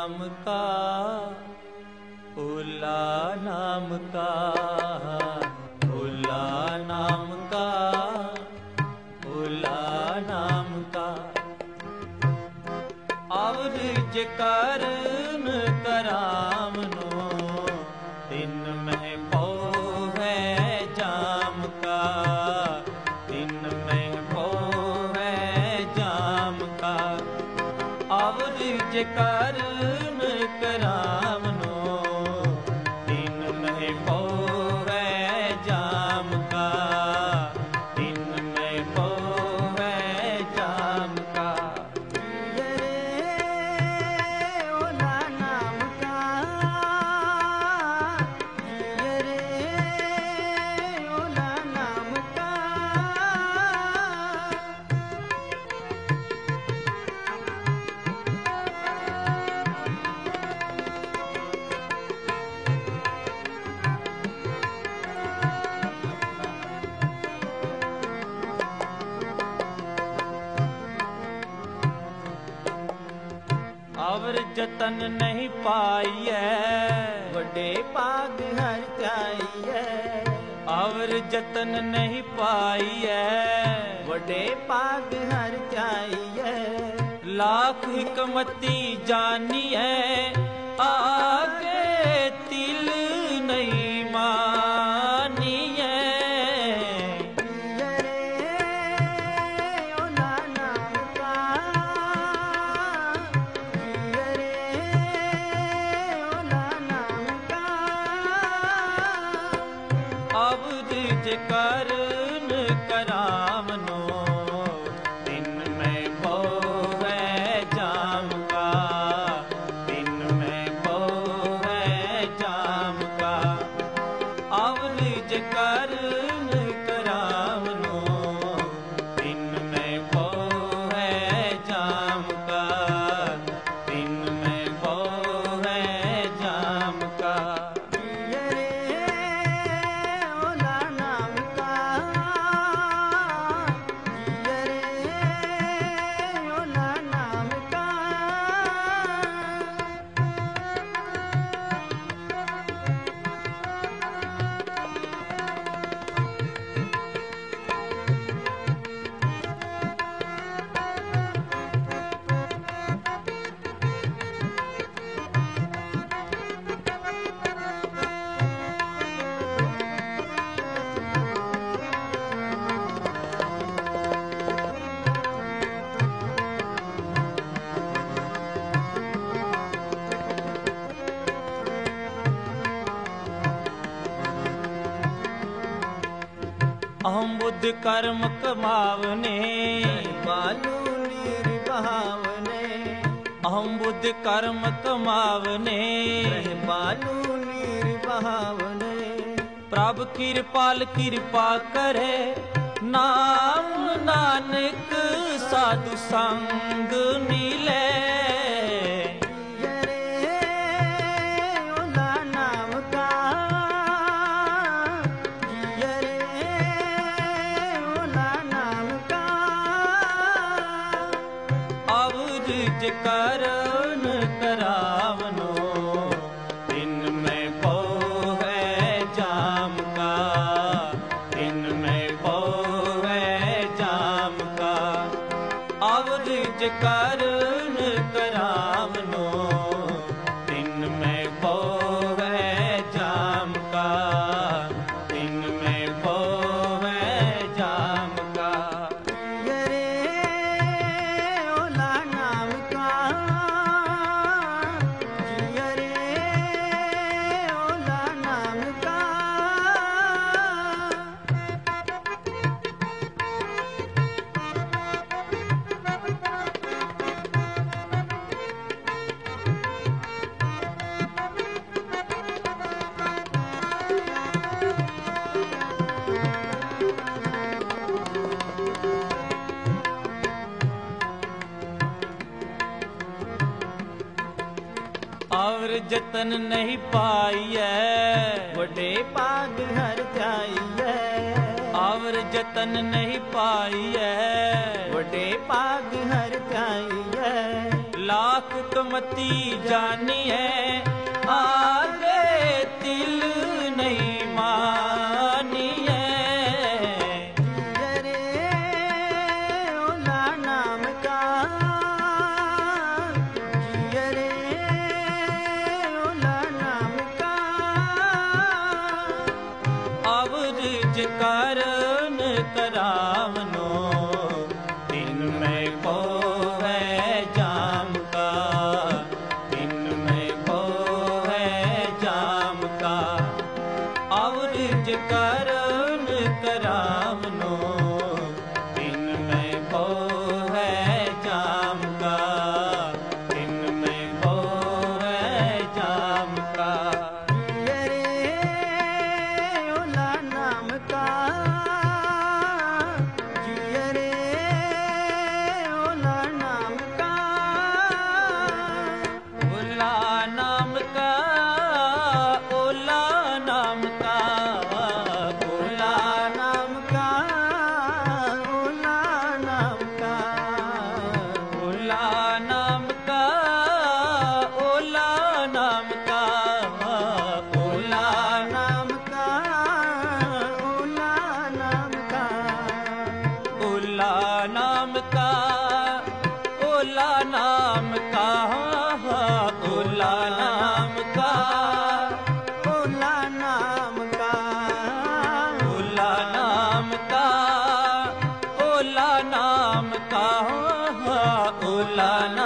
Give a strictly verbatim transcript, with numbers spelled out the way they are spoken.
नाम का, ओला नाम का, ओला नाम का, ओला नाम का। अवरज करन करामनो, तिन में पौवै जाम का, तिन में पौवै जाम का। अवरज करन करामनो, तिन में पौवै जाम का, तिन में पौवै जाम का। अवर जतन नहीं पाइए, वडे भाग हर जाइए। अवर जतन नहीं पाइए, वडे भाग हर जाइए। लाख हिकमती जानिए, आगे तिल नहीं मानिए। अवरज करन करामनो, तिन में पौवै जाम का, तिन में पौवै जाम का। अवरज करन करामनो, तिन में पौवै जाम का, तिन में पौवै जाम का। अहम बुद्ध कर्म कमावने, बालू नीर बहावने। अहम बुद्ध कर्म कमावने, बालू नीर बहावने। प्रभ कृपाल कृपा करे, नाम नानक साधु संग मिले। अवरज करन करावनो, तिन में पौवै जाम का, तिन में पौवै जाम का। अवरज करन करावनो, तिन में पौवै जाम का, तिन में पौवै जाम का। और जतन नहीं पाइए, वडे भाग हर जाइए। और जतन नहीं पाइए, वडे भाग हर जाइए। लाख तो मती जानी है, आगे तिल नहीं मानी है। रे ओला नाम का जिय रे ओला नाम का अवरज कारण करावनो दिन में को है जाम का, दिन में को है जाम का। अवरज कारण करावनो दिन में को है जाम का, दिन में को है जाम का। जिय रे ओला नाम का जिय रे ओला नाम का ओला नाम का, ओला नाम का, ओला नाम का ओला नाम का ओला नाम का, ओला नाम का, ओला नाम का ओला नाम का ओला नाम का, ओला नाम का, ओला नाम का, ओला नाम का ओला नाम का, ओला नाम का, ओला